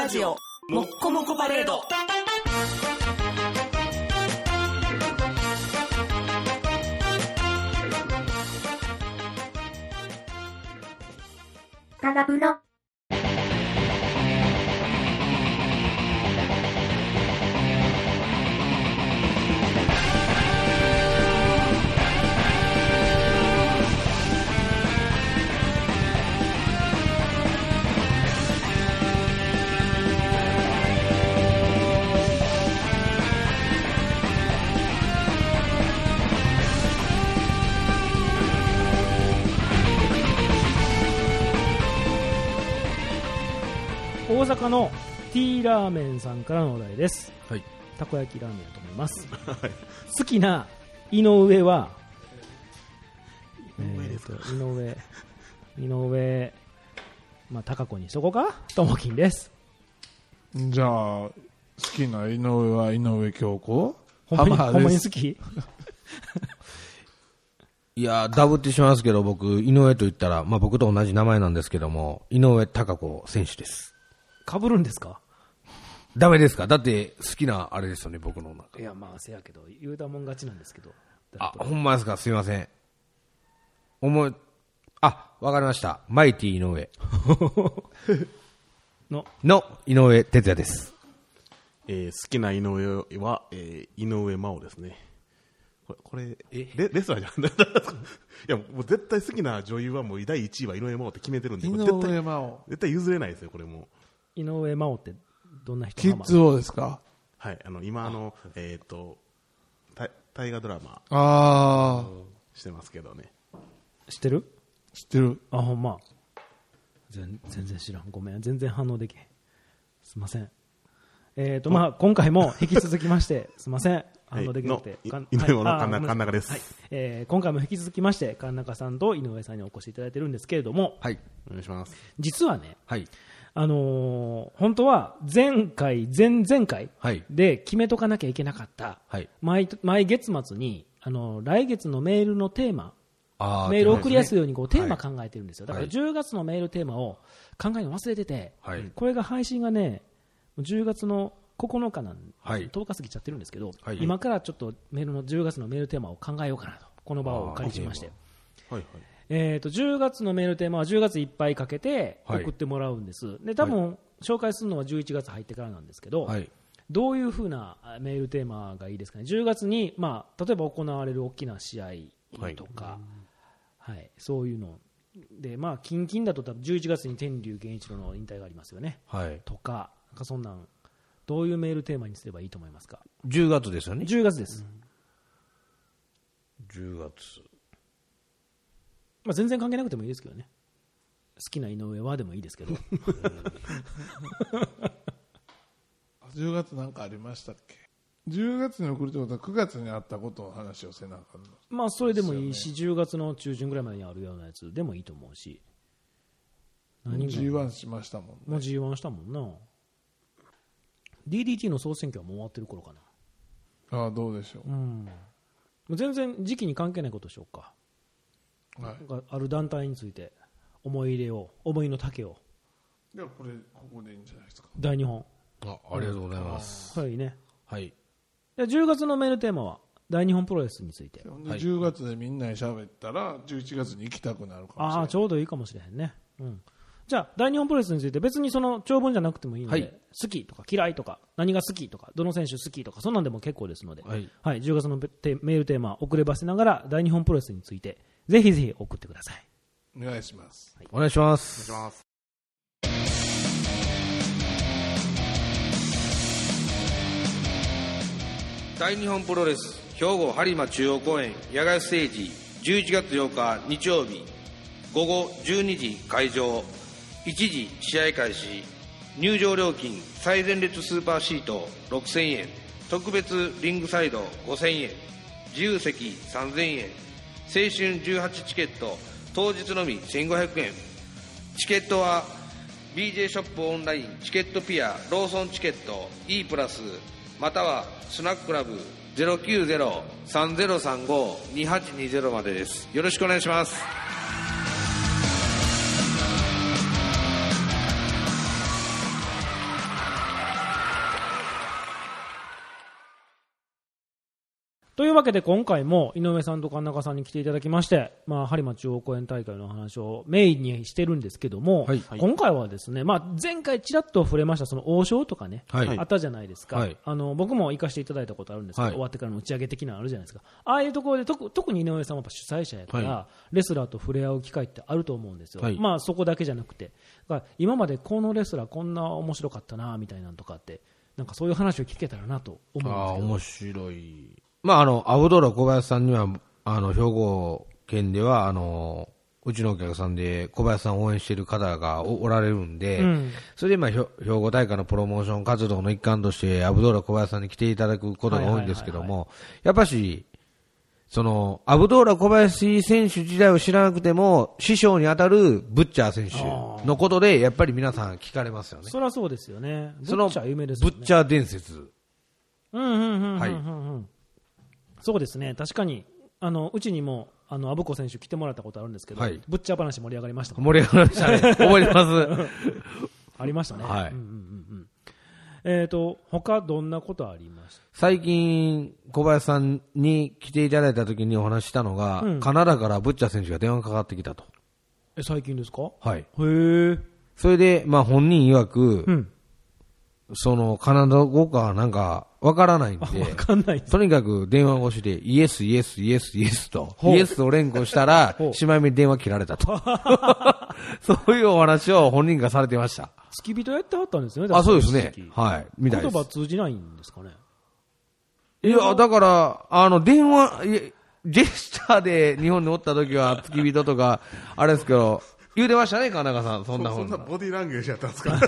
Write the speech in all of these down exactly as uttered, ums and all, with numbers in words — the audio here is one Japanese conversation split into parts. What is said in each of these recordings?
ラジオもっこもこパレード。 タガプロ。 大阪のティーラーメンさんからのお題です、 はい、 たこ焼きラーメンだと思います、 はい、 好きな井上は井上ですか、 えー、井上井上まあ高子にしとこうか。ともきんです。 じゃあ好きな井上は井上京子。 ほんまに浜ほんまにです好きいやダブってしますけど、僕井上と言ったら、まあ、僕と同じ名前なんですけども、井上貴子選手です。 かぶるんですか。 ダメですか。だって好きなあれですよね、僕の中。 いやまあせやけど言うたもん勝ちなんですけど。 あ、ほんまですか。すいません。思いあ、わかりました。マイティ井上のの井上哲也です。 えー、好きな井上は、えー、井上真央ですね。これ、これえレレスラーじゃんいやもう絶対好きな女優はもうだいいちいは井上真央って決めてるんで、 井これ絶対上真央。 絶対譲れないですよこれも。 井上真央ってどんな人。 キッズ王ですか。 はい、あの今あのえっ、ー、と大大河ドラマあしてますけどね。 知ってる。 知ってる。 あ、ほんま。全全然知らん。ごめん。全然反応できへん。すいません。えっ、ー、と、まあ、今回も引き続きまして、すいません。反応できなくて。 はい、井上の神はい中です。 はい。えー、今回も引き続きまして、神中さんと井上さんにお越しいただいてるんですけれども、 はい。 お願いします。 実はね、 はい。 あのー、本当は前回、前々回はい。 で決めとかなきゃいけなかった、 はい。 毎、毎月末に、あのー、来月のメールのテーマ、 あメールを送りやすいようにこうテーマはい考えてるんですよ。だからはいじゅうがつのメールテーマを考えるの忘れてて、 はい。 これが配信がね、じゅうがつのここのかなんで、 はいとおか過ぎちゃってるんですけど、 はい今からちょっとメールのじゅうがつのメールテーマを考えようかなと、この場をお借りしまして、 はいはい。 えー、とじゅうがつのメールテーマはじゅうがついっぱいかけてはい送ってもらうんです。で多分、紹介するのはじゅういちがつ入ってからなんですけど、 はい。 どういうふうなメールテーマがいいですかね。じゅうがつに、まあ、例えば行われる大きな試合とか、はい、そういうので、まあ、近々だと多分じゅういちがつに天竜源一郎の引退がありますよね、 はい。 とか、なんかそんなんどういうメールテーマにすればいいと思いますか。 じゅうがつですよね。 じゅうがつです、 じゅうがつ。 まあ、全然関係なくてもいいですけどね。好きな井上はでもいいですけどじゅうがつなんかありましたっけ。じゅうがつに送るってことはくがつにあったことの話をせなあかんの。 まあそれでもいいし、じゅうがつの中旬ぐらいまでにあるようなやつでもいいと思うし。何がジーワン しましたもんね。 もう ジーワン したもんな。 ディーディーティー の総選挙はもう終わってる頃かな。 ああ、どうでしょう。 うん、全然時期に関係ないことしようか、 はい、 なんかある団体について思い入れを、思いの丈を。 ではこれここでいいんじゃないですか。 大日本。 あ、ありがとうございます。 はいね。 はい。 でじゅうがつのメールテーマは大日本プロレスについて。 はい、 じゅうがつでみんなに喋ったらじゅういちがつに行きたくなるかもしれない。 ああ、ちょうどいいかもしれへんね。うん。じゃあ大日本プロレスについて別にその長文じゃなくてもいいので、 はい、 好きとか嫌いとか何が好きとかどの選手好きとかそんなんでも結構ですので、 はいはい、じゅうがつのメールテーマ遅ればせながら大日本プロレスについてぜひぜひ送ってください。 お願いします、 はい、お願いします。 お願いします。 大日本プロレス兵庫播磨中央公園野外ステージじゅういちがつようか日曜日午後じゅうにじ会場、いちじ試合開始。入場料金最前列スーパーシートろくせんえん、特別リングサイドごせんえん、自由席さんぜんえん、青春じゅうはちチケット当日のみせんごひゃくえん。チケットは ビージェー ショップオンラインチケットピアローソンチケット E プラスまたはスナッククラブ ゼロきゅうゼロ さんゼロさんご にはちにゼロ までです。よろしくお願いします。 いうわけで今回も井上さんと神中さんに来ていただきまして、まあ、播磨中央公園大会の話をメインにしてるんですけども、 はい、 今回はですね、まあ、前回ちらっと触れましたその王将とかね、 はい、 あったじゃないですか、はい、あの僕も行かせていただいたことあるんですけど、はい、終わってからの打ち上げ的なのあるじゃないですか。ああいうところで特特に井上さんはやっぱ主催者やから、はい、レスラーと触れ合う機会ってあると思うんですよ、はい、まあ、そこだけじゃなくてだから今までこのレスラーこんな面白かったなみたいなのとかってなんかそういう話を聞けたらなと思うんですけど。あ、 面白い。まあ、あのアブドーラ小林さんにはあの兵庫県ではあのうちのお客さんで小林さんを応援している方が お, おられるんで、うん、それで今兵庫大会のプロモーション活動の一環としてアブドーラ小林さんに来ていただくことが多いんですけども、やっぱしそのアブドーラ小林選手自体を知らなくても師匠に当たるブッチャー選手のことでやっぱり皆さん聞かれますよね。 そりゃそうですよね。 ブッチャー有名ですよね。ブッチャー伝説。 うんうんうんうんうん、はい、そうですね。確かにあのうちにもあのアブコ選手来てもらったことあるんですけど、はい、ブッチャー話盛り上がりました、 ね、盛り上がりましたね。覚えてますありましたね、はい、うんうんうん、えーと他どんなことありました？ 最近小林さんに来ていただいた時にお話したのが、うん、カナダからブッチャー選手が電話かかってきたと。 え、最近ですか？ はい。 へー。 それで、まあ、本人曰く、うん、そのカナダ語かなんかわからないんで、 わかんないとにかく電話越しでイエスイエスイエスイエスとイエスを連呼したらしまい目に電話切られたとそういうお話を本人がされてました。 付き人やってはったんですよね。 あ、そうですね。はい。みたいです。 言葉通じないんですかね。 いや、だからあの電話ジェスチャーで日本におった時は付き人とかあれですけど言うてましたね、金中さん。そんなそんなボディーランゲージやったんですか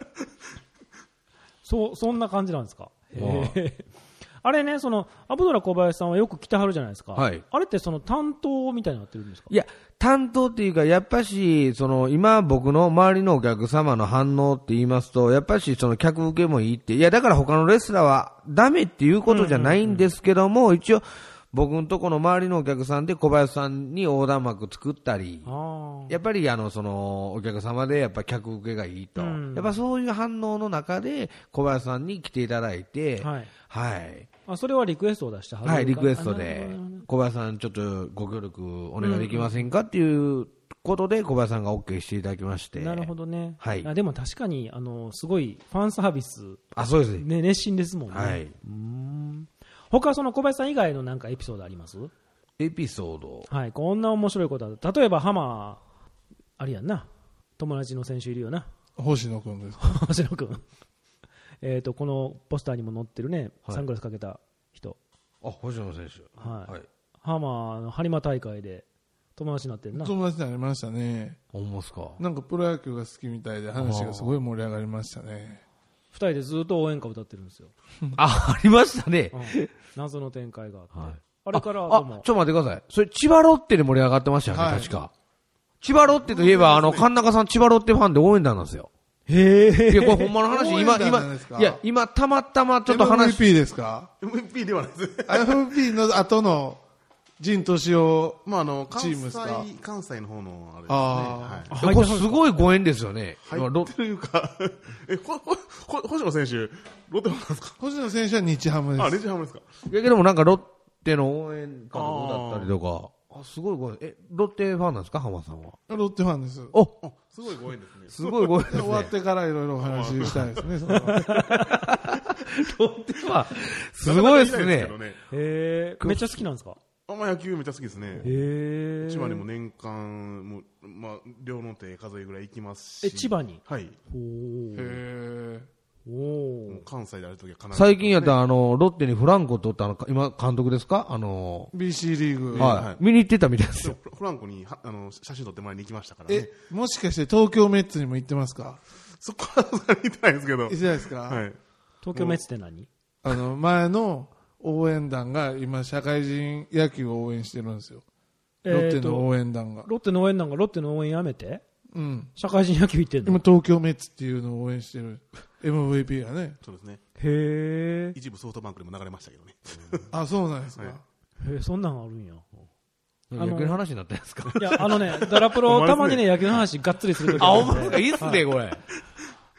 そ, そんな感じなんですか。へあれね、そのアブドラ小林さんはよく来てはるじゃないですか、はい、あれってその担当みたいになってるんですか？ いや、担当っていうかやっぱしその今僕の周りのお客様の反応って言いますとやっぱしその客受けもいいって、いやだから他のレスラーはダメっていうことじゃないんですけども、うんうんうん、一応僕のとこの周りのお客さんで小林さんに横断幕作ったり、やっぱりあのそのお客様でやっぱ客受けがいいと、うん、やっぱそういう反応の中で小林さんに来ていただいて、はい、はい、 あ、それはリクエストを出したはず。 はい、リクエストで小林さんちょっとご協力お願いできませんかっていうことで小林さんが OK していただきまして。 なるほどね、 はい、 あでも確かにあのすごいファンサービス、 あ、そうですね、熱心ですもんね、 はい、 うーん、他その小林さん以外のなんかエピソードあります？ エピソード、 はい、こんな面白いことある。例えばハマーあれやんな、友達の選手いるよな、 星野くんですか？ 星野くんえっとこのポスターにも載ってるね、はい、サングラスかけた人、 あ、星野選手、 はい、はい、ハマーの播磨大会で友達になってるな。 友達になりましたね。 ほんまっすか？ なんかプロ野球が好きみたいで話がすごい盛り上がりましたね。 ふたりでずっと応援歌歌ってるんですよあ、ありましたね、うん、 謎の展開があって、はい、 あれからどうも。あ、ちょっと待ってください。それ千葉ロッテで盛り上がってましたよね、はい、確か。千葉ロッテといえば、あの、神中さん千葉ロッテファンで応援団なんですよ。 へえ。 いや、これほんまの話、今、今、いや、今、たまたまちょっと話。 エムブイピー ですか？ エムブイピー ではないです。 エムブイピー の後の、陣敏夫まあ、あの、 チームですか？ 関西の方のあれですね。 ああ、はい、これすごいご縁ですよね。 入ってるいうか、え、ほ、ほ、ほ、星野選手、ロッテファンなんですか？ 星野選手は日ハムです。 あ、日ハムですか？ いやけどもなんかロッテの応援監督だったりとか、あ、すごいご縁。え、ロッテファンなんですか、浜さんは？ ロッテファンです。 お、 すごいご縁ですね。 すごいご縁ですね。 終わってからいろいろお話ししたいですね。そのロッテファン、すごいですね。 へー、めっちゃ好きなんですか？ あんま野球めっちゃ好きですね。 へー。 千葉にも年間もまあ両の手数えぐらい行きますし。 え、千葉に？ はい。 ほー。 へー。 おー。関西であるときは必ず。 最近やったらあのロッテにフランコとってあの今監督ですか？あのビーシー リーグ。 はい。見に行ってたみたいですよ。 フランコにはあの写真撮ってもらいに行きましたからね。 え、もしかして東京メッツにも行ってますか？ そこは行ってないですけど。 行ってないですか？ はい。 東京メッツって何？ あの前の応援団が今社会人野球を応援してるんですよ、えー、ロッテの応援団がロッテの応援団がロッテの応援やめて、 うん、 社会人野球行ってんの？ 今東京メッツっていうのを応援してる エムブイピー がね。 そうですね。 へー。 一部ソフトバンクでも流れましたけどねあ、そうなんですか、はい、 へー、そんなんあるんや。 野球の話になったんですか？ いや、あのね、ダラプロたまにね野球の話がっつりするときあ、お前がいいっすね、はい、これ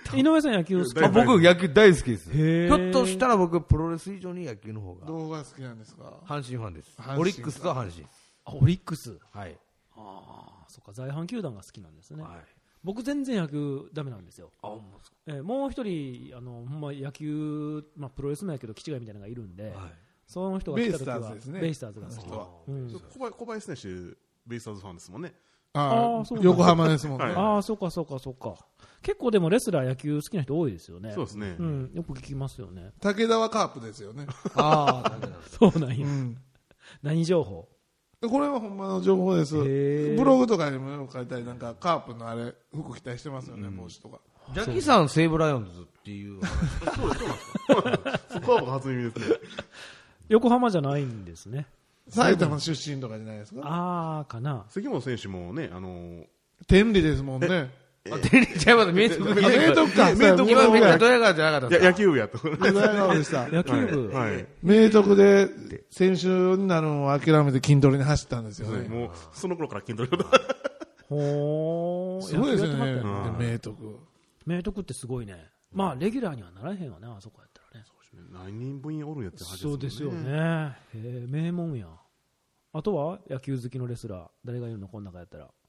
井上さん野球好き？ あ僕野球大好きです。ひへーょっとしたら僕プロレス以上に野球の方がどこが好きなんですか？ 阪神ファンです阪神。かオリックスと阪神。 あオリックス。 はい。 ああ、そっか、在阪球団が好きなんですね。 はい。 僕全然野球ダメなんですよ。 あ、ほんまですか。 えーもう一人あのほんま野球、まあ、プロレスもやけど気違いみたいなのがいるんで、 はい。 その人が来た時はベイスターズですねベイスターズが好き。 この人はうん小林小林選手、ベイスターズファンですもんね。 ああーそうなんだ横浜ですもんね。 はいああ、そうかそうかそうか。結構でもレスラー野球好きな人多いですよね。 そうですね。 うん、よく聞きますよね。 武田はカープですよね。 ああ、なんでなんですそうなんや。 うん。 何情報？ でこれはほんまの情報です。 へーブログとかにもよく書いたり、なんかカープのあれ、服着たりしてますよね、帽子とか。 ジャッキーさん西武ライオンズっていう。 そこは僕初耳ですね。 横浜じゃないんですね。 埼玉出身とかじゃないですか。 ああ、かな。 関本選手もね、あの、 天理ですもんね。 あ、テレビちゃいます。明徳義あ明徳か。 明徳今めっちゃドヤ顔じゃなかったやですか。 野球部やった。 ドヤ顔でした。 野球部。 はい。はい明徳で選手になるのを諦めて筋トレに走ったんですよね。 もう、その頃から筋トレを。 ほー。 すごいですよね、 野球やってはったんやで明徳。 明徳ってすごいね。まあ、レギュラーにはならへんわね、あそこやったらね。 何人部員おるんやって話そうですよね。へえ、名門や。あとは野球好きのレスラー、誰がいるのこの中やったら。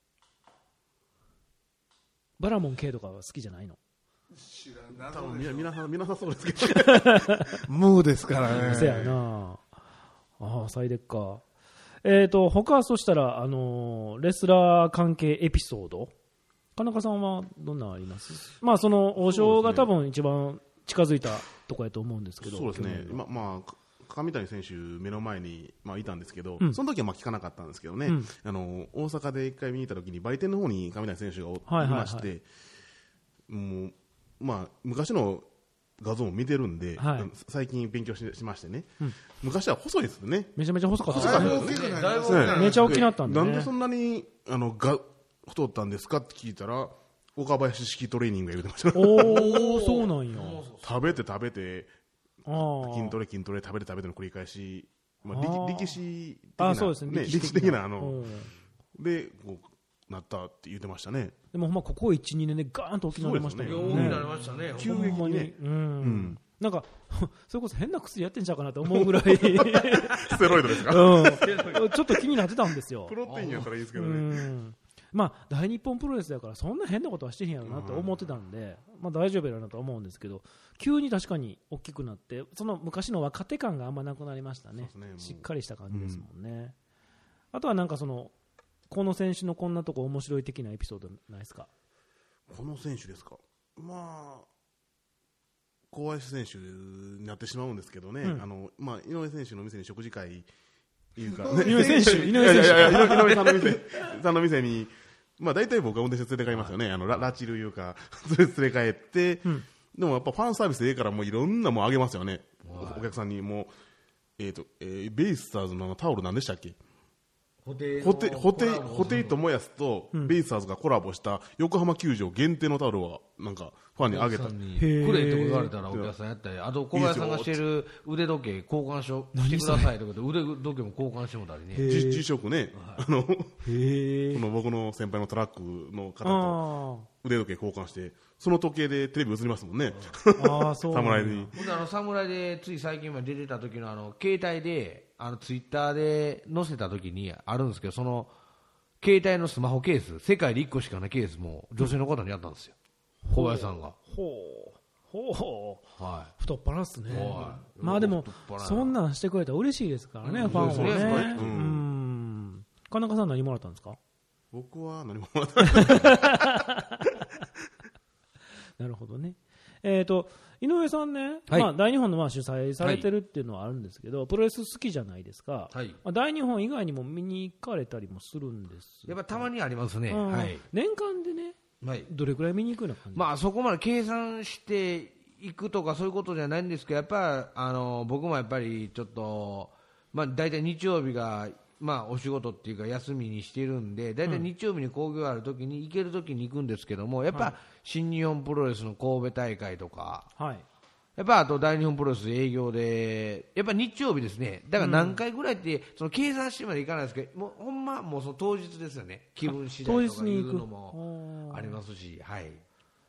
バラモン K とかは好きじゃないの？ 多分皆皆さん、皆さんそうですけど。 ムーですからね。 せやなああ、サイデッカー。えっ、と、他はそしたら、あのーレスラー関係エピソード田中さんはどんなのあります？まあ、その、王将が多分一番近づいたとこやと思うんですけど。 そうですね。 去年はま、まあ、上谷選手目の前に、まあ、いたんですけど、 うんその時はまあ聞かなかったんですけどね、 うんあの大阪で一回見に行った時に売店の方に上谷選手がおいはいはいはいまして、もうまあ、昔の画像も見てるんで、 はい最近勉強ししましてね、 うん昔は細いですよね。 めちゃめちゃ細かった細かった大きくなりだいぶましたね。 めちゃ大きなったんでねなんでそんなにあのが太ったんですかって聞いたら、岡林式トレーニングが言うてました。 おお、そうなんや。 食べて食べてああ。 筋トレ筋トレ食べて食べての繰り返し、まあ、 あー力力士的あなあ、そうですね。 力士的なあのうんでこうなったって言ってましたね。 でもほんまここいち、にねんでガーンと大きくなりましたけどそうですね大きくなりましたね。 急激にね、 うんんなんかそれこそ変な薬やってんちゃうかなと思うぐらい、 ステロイドですか。 うん、ちょっと気になってたんですよプ。ロテインやったらいいですけうどね。 んまあ、大日本プロレスだからそんな変なことはしてへんやろなと思ってたんで、まあ、大丈夫やろなとは思うんですけど、急に確かに大きくなってその昔の若手感があんまなくなりましたね。 そうですねもうしっかりした感じですもんね。あとはなんかそのこの選手のこんなとこ面白い的なエピソードないですか？ この選手ですか。まあ小林選手になってしまうんですけどね。 うんあのまあ井上選手の店に食事会いうか、 井上選手井上選手いやいやいや井上井上さんの店さんの店に。まあ、大体僕が運転して連れて帰りますよね、あのララチルいうか、連れ帰って、 うんでもやっぱファンサービスでええから、もういろんなもんあげますよね、お客さんにもう、えーとえーベイスターズのあのタオル、なんでしたっけ、 ホテホテホテホテイトモヤスとベイスターズがコラボした横浜球場限定のタオルは、なんかファンにあげた、 くーれとか言われたらお客さんやったり、あと小林さんがしてる腕時計交換しよしてくださいとかで腕時計も交換してもらったりね。 G- G-SHOCK ね、あのこへえ。 の僕の先輩のトラックの方とあ腕時計交換して、その時計でテレビ映りますもんね、 ーあー、そうなんや。 侍に。 ほんであの侍でつい最近まで出てた時のあの携帯であのツイッターで載せた時にあるんですけど、その携帯のスマホケース、世界でいっこしかないケースも女性の方にやったんですよ、小林さんが。 ほう。ほう。 は太っ腹っすねは。いまあでも太っ腹なそんなんしてくれたら嬉しいですからね、 うんファンはそうですねね。 ううんん。金中さん何もらったんですか？ 僕は何ももらってないなるほどね。えっと井上さんね、 はいまあ大日本のまあ主催されてるっていうのはあるんですけど、プロレス好きじゃないですか。 はいまあ大日本以外にも見に行かれたりもするんです。 やっぱたまにありますね。 うんはい。 年間でね、 はい。 どれくらい見に行くような感じ？ まあそこまで計算していくとかそういうことじゃないんですけど、やっぱあの僕もやっぱりちょっとまあ大体日曜日がまあお仕事っていうか休みにしてるんで、大体日曜日に興行あるときに行けるときに行くんですけども、やっぱ新日本プロレスの神戸大会とか、 はい。 やっぱあと大日本プロレス営業で、やっぱ日曜日ですね。だから何回ぐらいって、その計算してまでいかないですけど、もうほんまもうその当日ですよね。気分次第とかいうのもありますし、はい。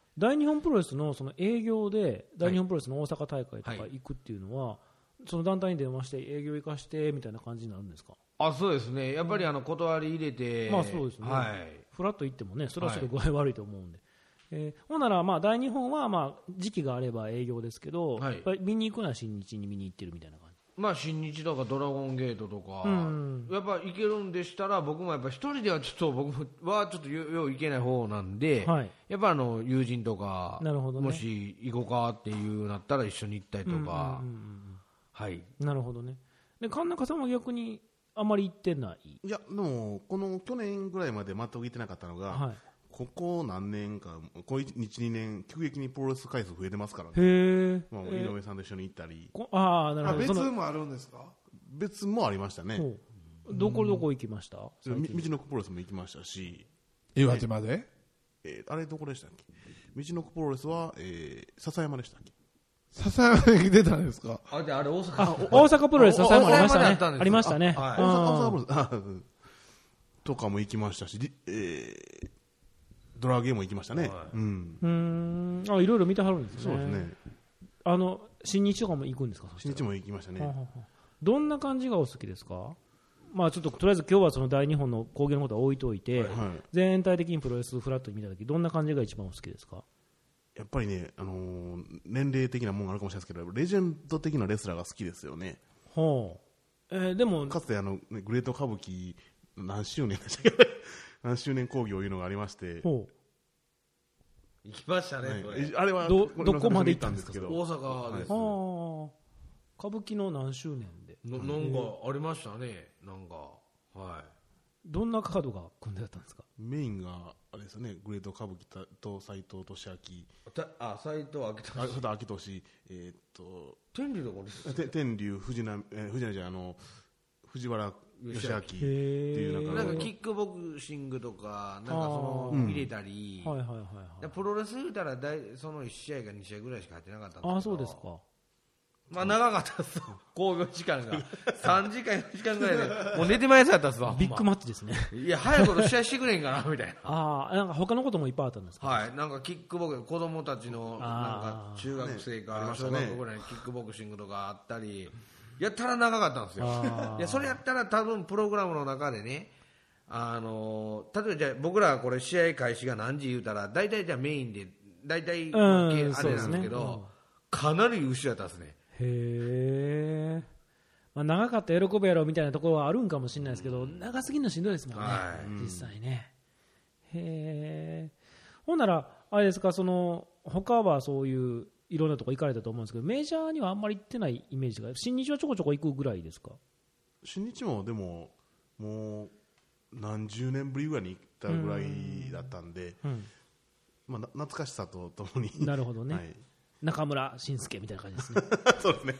大日本プロレスのその営業で大日本プロレスの大阪大会とかはい行くっていうのは、その団体に電話して営業行かしてみたいな感じになるんですか？ あ、そうですね、やっぱりあの断り入れて、 まあそうですね、 はいフラッと行ってもね、それはちょっと具合悪いと思うんで、えーほんならまあ大日本はまあ時期があれば営業ですけど、 はいやっぱり見に行くのは新日に見に行ってるみたいな感じ。 まあ、新日とかドラゴンゲートとか、 うんやっぱ行けるんでしたら、僕もやっぱ一人ではちょっと僕はちょっとよよう行けない方なんで、 はいやっぱあの友人とか、 なるほどねもし行こうかっていうなったら一緒に行ったりとか、 うんうんうんうんはい、 なるほどね。で神中さんは逆にあまり行ってない。 いやでもこの去年ぐらいまで全く行ってなかったのが、 はい、 ここ何年かこのいち、にねん急激にプロレス回数増えてますからね。 へえ、 まあ、井上さんと一緒に行ったり、 こああなるあほど。その別もあるんですか？ 別もありましたね。 ほうどこどこ行きました？ み道のくプロレスも行きましたし、 岩手まで？ えーあれどこでしたっけ？道のくプロレスは、えー、笹山でしたっけ？ 笹山に出たんですか？ あであれ大あ阪大阪プロレス笹山ありましたね大阪まであったんです。 ありましたね。 あはい大阪うん大阪プロレスあうんとかも行きましたし、りえー、ドラゲーも行きましたね。 はいうん、 うーんあいろいろ見てはるんですね。 そうですね。 あの新日とかも行くんですか？ 新日も行きましたね。 はははどんな感じがお好きですか？まあちょっととりあえず今日はその大日本の興行のことは置いといて、 はい、 全体的にプロレスフラットに見たときどんな感じが一番お好きですか？ やっぱりね、あのー年齢的なもんがあるかもしれないですけど、レジェンド的なレスラーが好きですよね。 ほう、えーでもかつてあの、ね、グレート歌舞伎何周年でしたっけ何周年興行いうのがありまして、 ほ行きましたね、 はいそれえあれはどこれどこまで行ったんですかけど、 大阪です、 うはあ歌舞伎の何周年でのなんかありましたね、なんか、はい、 どんなカードが組んであったんですか？ メインがあれですよね、グレート歌舞伎と斎藤俊明、 たあ斎藤明あ俊、 それと秋俊、えーっと天竜のこれて天竜藤波、えー藤波じゃあの藤原義明ってへいうーなんかなんかキックボクシングとか、なんかそのあー入れたり、 はいはいはいはいでプロレス言うたら大そのいち試合かに試合ぐらいしか入ってなかったんですけど、 ああそうですか。 まあ長かったですよ、興行時間がさんじかんよじかんぐらいでもう寝てまいそうやったんですわ。 ビッグマッッチですね。 チいや早いこと試合してくれんかなみたいなああなんか他のこともいっぱいあったんですか？ はい、なんかキックボクシング、子供たちのなんあーか中学生ねあかりましたね小学校ぐらいにキックボクシングとかあったり、やったら長かったんですよ。 あーいやそれやったら多分プログラムの中でね、あのー例えばじゃあ僕らこれ試合開始が何時言うたら大体じゃあメインで大体うんあれなんですけそうですねうんど、かなり後ろやったんですね。 へえ、まあ、長かったら喜ぶやろみたいなところはあるんかもしれないですけど、長すぎるのしんどいですもんね、 はい実際ね。へえ、ほんならあれですか、その他はそういういろんなとこ行かれたと思うんですけど、メジャーにはあんまり行ってないイメージが、新日はちょこちょこ行くぐらいですか？ 新日もでももう何十年ぶりぐらいに行ったぐらいだったんで、 うん、 まあ、な懐かしさとともになるほどね、 はい、 中村慎介みたいな感じですね。 そうですね。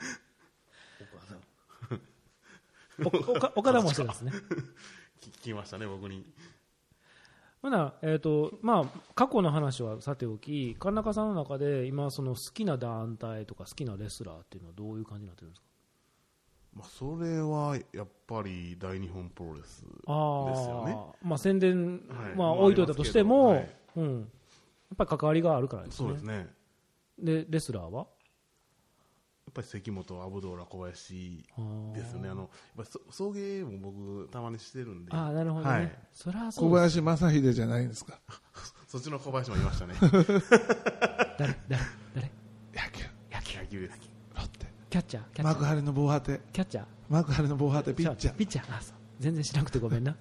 お岡岡田もしてたんですね。 聞聞きましたね、僕に。 ほなえーとまあ、過去の話はさておき、神中さんの中で今その好きな団体とか好きなレスラーっていうのはどういう感じになってるんですか？ まあ、それはやっぱり大日本プロレスですあよね。 ー、まあ、宣伝、 はいまあ、置いといたとしても、 まあありますけうん、やっぱり関わりがあるからですね。 そうですね。やっでレスラーはぱり関本、アブドーラ、小林あーですよね。あのやっぱりそ送迎も僕たまにしてるんで、 あーなるほどね、 はい、 それはそう小です。 林正秀じゃないんですか？ そっちの小林もいましたね。 誰誰誰野球、 野球野球です。 ロッテ、 キャッチャーキャッチャー幕張の防波堤、 キャッチャー幕張の防波堤ピッチャー。 ピッチャーあそう全然しなくてごめんな。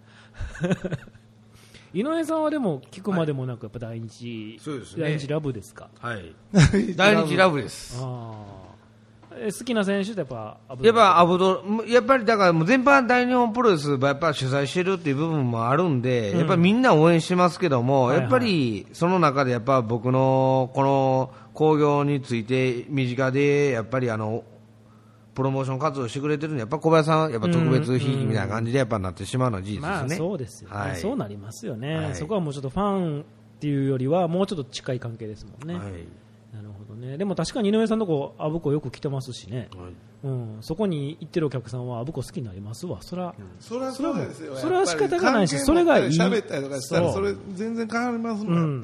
井上さんはでも聞くまでもなくやっぱ大日、 そうですね大日ラブですか？ はい、大日ラブです。 あーえ好きな選手ってやっぱアブやっぱアブドやっぱりだからもう全般大日本プロレスやっぱ取材してるっていう部分もあるんで、 うんやっぱりみんな応援してますけども、 はいはいやっぱりその中でやっぱ僕のこの興行について身近でやっぱりあのプロモーション活動してくれてるんで、やっぱ小林さんはやっぱ特別ひいきみたいな感じでやっぱなってしまうのは事実ですね。 まあそうですよね、 はいそうなりますよね、 はいそこはもうちょっとファンっていうよりはもうちょっと近い関係ですもんね、 はいなるほどね。でも確かに井上さんのとこアブコよく来てますしね、 はいうん、そこに行ってるお客さんはアブコ好きになりますわ。そら、 それはそうですよ。 それは仕方がないしやっぱりそれがいい関係持ったり喋ったりとかしたらそうそれ全然変わりますもん、 うんやっぱり。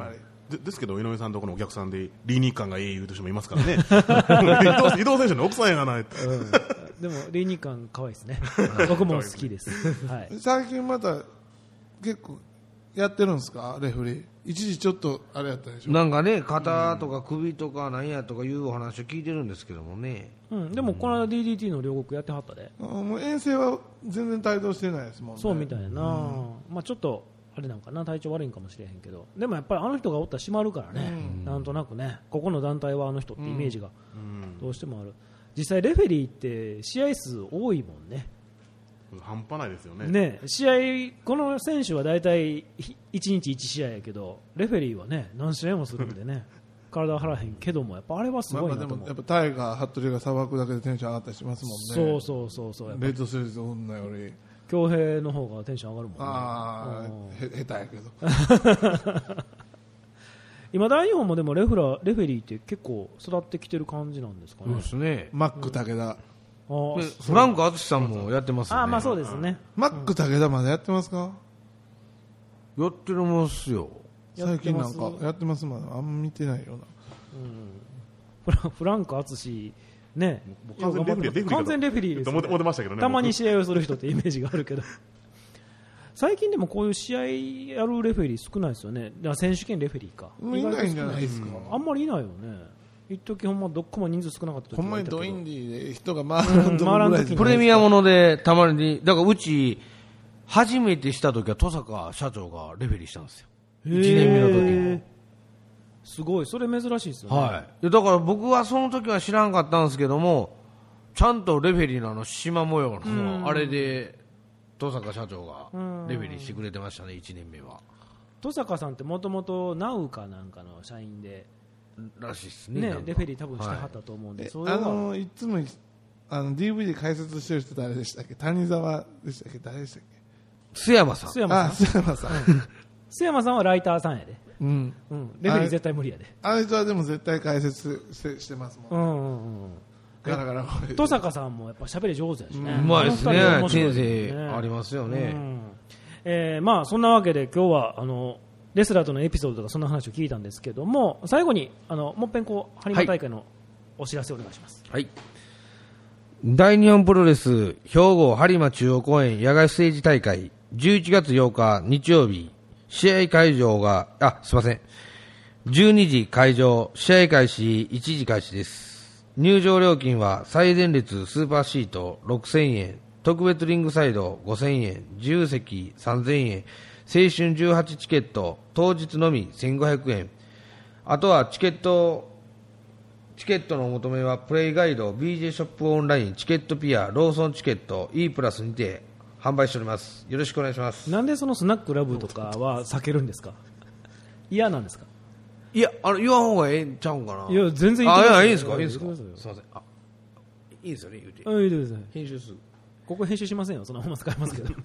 でですけど井上さんとこのお客さんでリーニッカンが英雄としてもいますからね伊藤伊藤選手の奥さんやがないって、うん、 でもリーニッカン可愛いですね僕も好きです、はい、 最近また結構やってるんですかレフェリー一時ちょっとあれやったでしょなんかね肩とか首とかなんやとかいうお話を聞いてるんですけどもね、 うん、でもこの間 ディーディーティー の両国やってはったで、 うん、もう遠征は全然帯同してないですもんねそうみたいな、うん、まあ、ちょっとあれなんかな体調悪いんかもしれへんけどでもやっぱりあの人がおったら締まるからね、うん、なんとなくねここの団体はあの人ってイメージがどうしてもある、うん、実際レフェリーって試合数多いもんね半端ないですよね。 ね試合この選手はだいたいいちにちいち試合やけどレフェリーはね何試合もするんでね体張らへんけどもやっぱあれはすごいなと思う、まあ、 でもやっぱタイガー服部がさばくだけでテンション上がったりしますもんねそうそうそうそうレッドシリーズ女より恭平の方がテンション上がるもんねああ下手やけど今大日本もでもレフラレフェリーって結構育ってきてる感じなんですかね。 そうですね。 マック武田、 うん、フランク淳さんもやってますよね。 あ、まあそうですね。 マック武田までやってますか？ やってるますよ。 最近なんかやってますまだあんま見てないような。 うん、フランク淳ね、 完全レフェリー完全レフェリーです、ね。 思ってましたけどね。 たまに試合をする人ってイメージがあるけど。最近でもこういう試合やるレフェリー少ないですよね。だから選手権レフェリーか。 いないんじゃないですか。 あんまりいないよね。一時ほんまどこも人数少なかった時ほんまにドインディーで人が回らんとこぐらい、うん、 プレミアものでたまにだからうち初めてした時は登坂社長がレフェリーしたんですよ。いちねんめの時に。 すごいそれ珍しいですよね。 はい。だから僕はその時は知らんかったんですけどもちゃんとレフェリーのあの縞模様のあれで登坂社長がレフェリーしてくれてましたね。いちねんめは。 登坂さんってもともとナウかなんかの社員でらしいですね。 ねレフェリー多分してはったと思うんで、はい、 それはあのいつもあの ディーブイディー 解説してる人誰でしたっけ？谷沢でしたっけ？誰でしたっけ？ 須山さん。 須山さん。須山さん。 須山さんはライターさんやで。 うんうん、レフェリー絶対無理やで。 あの人はでも絶対解説してしてますもん、ね。うんうんうん。 ガラガラ登坂さんもやっぱ喋り上手やしね。 うまいですね。人生ありますよね。うん、 えー、まあそんなわけで今日はあのレスラーとのエピソードとかそんな話を聞いたんですけども最後にあのもっぺんこう播磨大会のお知らせをお願いします。 はい。大日本プロレス兵庫播磨中央公園野外ステージ大会じゅういちがつようか日曜日試合会場があすいませんじゅうにじ会場試合開始いちじ開始です。入場料金は最前列スーパーシートろくせんえん、特別リングサイドごせんえん、自由席さんぜんえん、青春じゅうはちチケット、当日のみせんごひゃくえん。あとはチケット、チケットのお求めはプレイガイド、ビージェー ショップオンライン、チケットピア、ローソンチケット、E プラスにて販売しております。よろしくお願いします。 なんでそのスナックラブとかは避けるんですか？嫌なんですか？ いや、あの言わん方がええんちゃうんかな。 いや、全然いい。 あ、いや、いいんですか？いいんですか？すみません。あ、いいですよね、言うて。 あ、いいです。 編集する。 ここ編集しませんよ。そのまま使いますけど。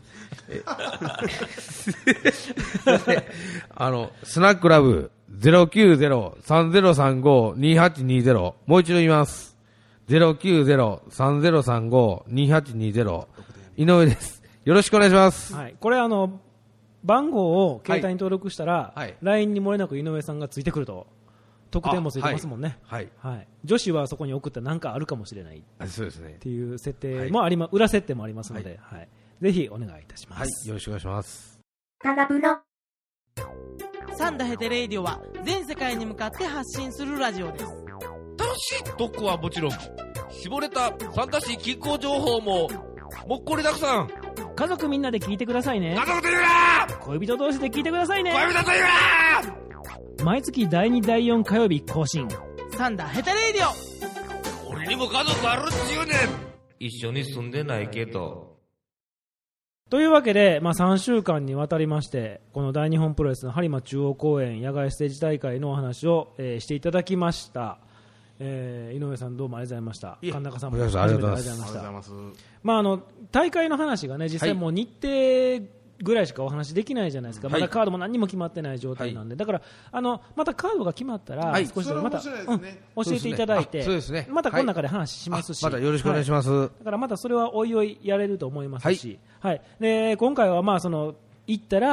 あの、スナックラブ ゼロきゅうゼロ さんゼロさんご にはちにゼロ もう一度言います。ゼロきゅうゼロ さんゼロさんご にはちにゼロ 井上です。よろしくお願いします。 はい。これあの、番号を携帯に登録したら、 はい、 ライン に漏れなく井上さんがついてくると特典もついてますもんね。 はいはいはい、女子はそこに送った何かあるかもしれないそうですねっていう設定もありま、裏設定もありますので、はいはい、ぜひお願いいたします。 はい、よろしくお願いします。 タラプロサンダヘテレイディオは全世界に向かって発信するラジオです。 楽しい特攻はもちろん絞れた参加し気候情報ももっこりたくさん。 家族みんなで聞いてくださいね。 家族と言うな。 恋人同士で聞いてくださいね。 恋人と言うな。毎月だいにだいよん火曜日更新サンダヘテレイディオ。俺にも家族あるっちゅうねん。一緒に住んでないけど。 というわけで、まあ、さんしゅうかんにわたりましてこの大日本プロレスの播磨中央公園野外ステージ大会のお話を、えー、していただきました。えー、井上さんどうもありがとうございました。神中さんもありがとうございました。 まああの大会の話がね実際もう日程ぐらいしかお話できないじゃないですか。はい、まだカードも何も決まってない状態なんで、はい、だからあのまたカードが決まったら少しでもまた、はいうん、教えていただいて、 そうですね、 またこの中で話しますし、 はい、またよろしくお願いします、はい。 だからまたそれはおいおいやれると思いますし、はい、はい、で今回はまあその行ったら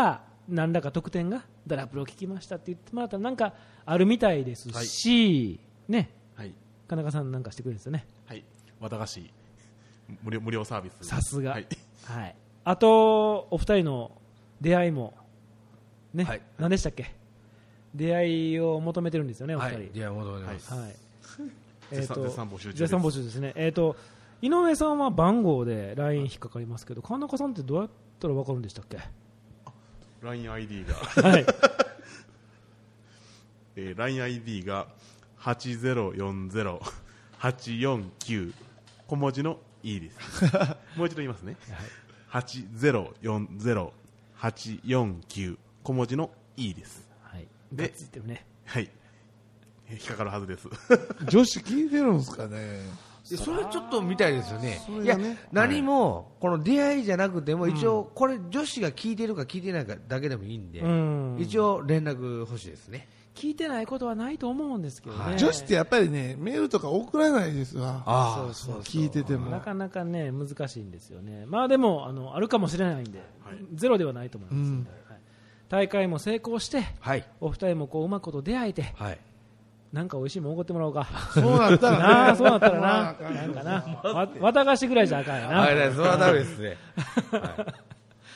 何らか特典がダラプロ聞きましたって言ってもらったらなんかあるみたいですし、はい、ね、 はい、 金中さんなんかしてくれるんですよね。 はい、和駄菓子無料無料サービス。 さすが、 はいはい、あとお二人の出会いもね、はい、何でしたっけ、出会いを求めてるんですよね、お二人。 はい、出会いを求めてます。はい、 えーと絶賛募集中です。 絶賛募集ですね。えーと井上さんは番号で ライン 引っかかりますけど、金中さんってどうやったら分かるんでしたっけ。 ライン アイディー が、はいえー、ライン アイディー がはちゼロよんゼロ はちよんきゅう小文字の E です。もう一度言いますね、はい、はちゼロよんゼロ はちよんきゅう小文字の E です。 はい、でついてるね。 はい、引っかかるはずです。 女子聞いてるんですかね。 それちょっと見たいですよね。いや、何もこの出会いじゃなくても一応これ女子が聞いてるか聞いてないかだけでもいいんで、一応連絡欲しいですね。 聞いてないことはないと思うんですけどね。 女子ってやっぱりね、メールとか送らないですわ。 あそうそうそう、 聞いててもなかなかね難しいんですよね。まあでもあのあるかもしれないんで、はい、ゼロではないと思います、うんはい、大会も成功して、はい、お二人もこううまくこと出会えて、はい、なんか美味しいもんおごってもらおうか。 そうなったらな、そうなったらな、なんかな、わ、渡菓子ぐらいじゃあかんやな。 はい、それはダメですね。 はい、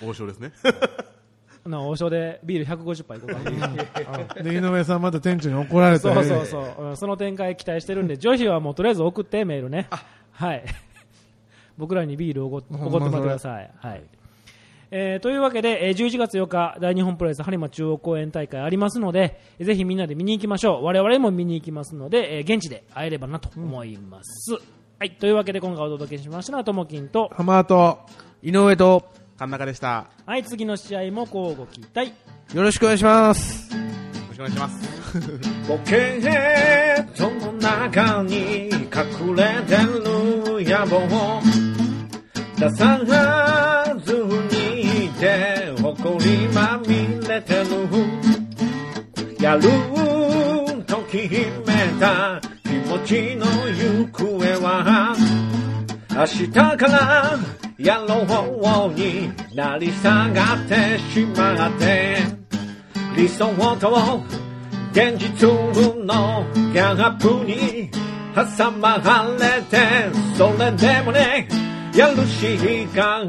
王将ですね。 な王将でビールひゃくごじゅっぱいいこうか。 で井上さんまた店長に怒られて、 そうそうそう、うん、その展開期待してるんで、女子はもうとりあえず送ってメールね。はい。僕らにビールおごってもらってください。はい。えー、というわけで、えー、じゅういちがつようか大日本プロレス播磨中央公園大会ありますので、ぜひみんなで見に行きましょう。我々も見に行きますので、えー、現地で会えればなと思います、うん、はい。というわけで今回お届けしましたのはともきんと浜と井上と神中でした。 はい、次の試合もこうご期待よろしくお願いします。 よろしくお願いします。 ポケットの中に隠れてる野望出さずにいて誇りまみれてるやると決めた気持ちの行方は明日からやろうになり下がってしまって理想と現実のギャップに挟まれてそれでもねやるしか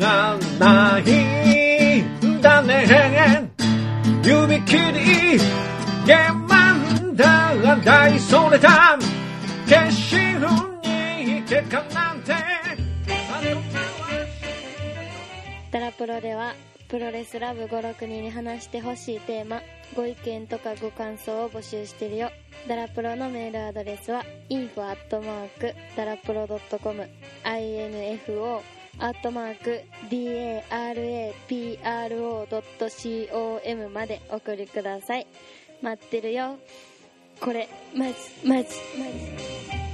ないんだね指切りゲマンダが大それた決心に結果なんてダラプロではプロレスラブごろくにんに話してほしいテーマご意見とかご感想を募集してるよ。ダラプロのメールアドレスは インフォ アットマーク ダラプロ ドットコム インフォ アットマーク ダラプロ ドットコム まで送りください。待ってるよ。これマジマジマジ